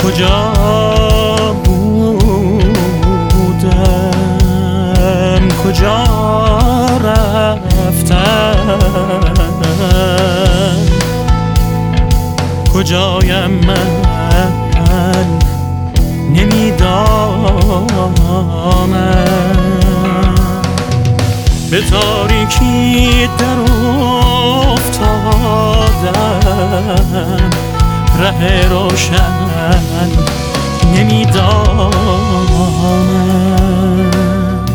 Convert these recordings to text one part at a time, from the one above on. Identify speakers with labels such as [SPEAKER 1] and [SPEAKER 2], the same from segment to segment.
[SPEAKER 1] کجا بودم کجا رفتم کجایم من نمیدانم به تاریکی در افتادم ره روشن نمیدانم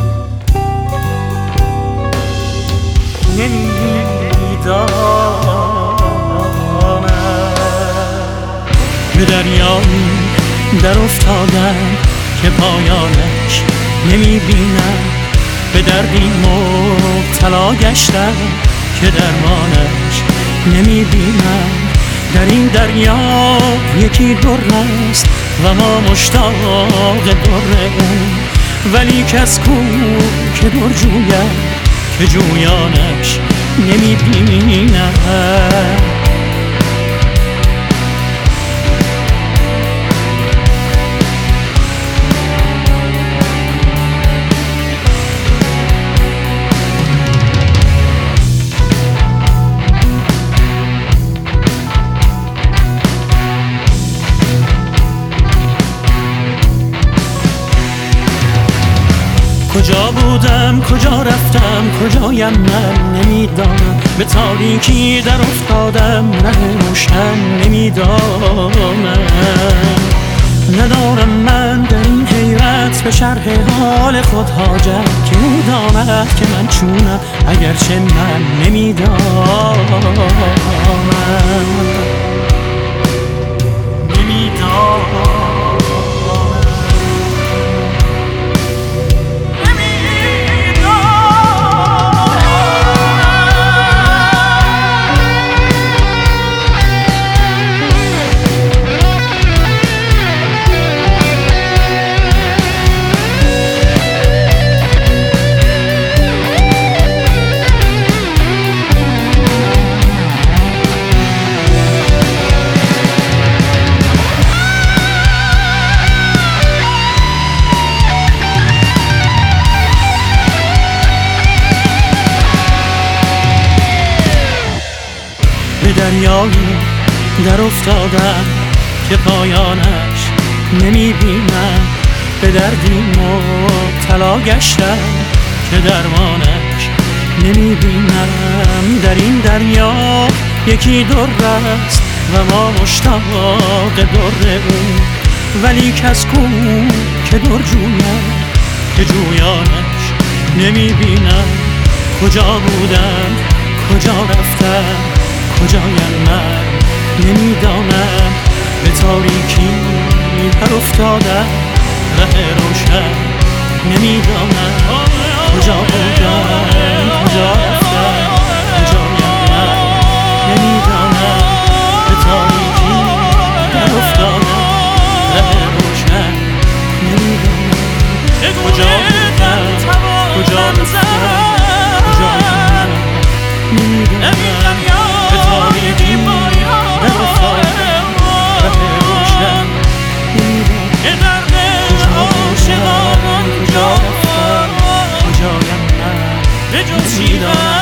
[SPEAKER 1] به دریایی در افتادم که پایانش نمیبینم به دردی مبتلا گشتم که درمانش نمیبینم در این دریا یکی در است و ما مشتاق در اون ولی کس کو که در جوید که جویانش نمیبینم کجا بودم کجا رفتم کجایم من نمیدانم به تاریکی در افتادم ره روشن نمیدانم ندارم من در این حیرت به شرح حال خود حاجت که او داند که من چونم اگرچه من نمیدانم به دریایی در افتادم که پایانش نمیبینم به دردی مبتلا گشتم که درمانش نمیبینم در این دریا یکی در است و ما مشتاق در اون ولی کس کو که در جوید که جویانش نمیبینم کجا بودم کجا رفتم کجایم من نمیدانم به تاریکی در افتادم ره روشن نمیدانم کجا بودم کجا رفتم کجایم من نمیدانم به تاریکی در افتادم ره روشن نمیدانم کجا بودم کجا رفتم کجایم من نمیدانم تاریکی در افتادم ره روشن که درد عاشقان کجا رفتم کجایم من به جز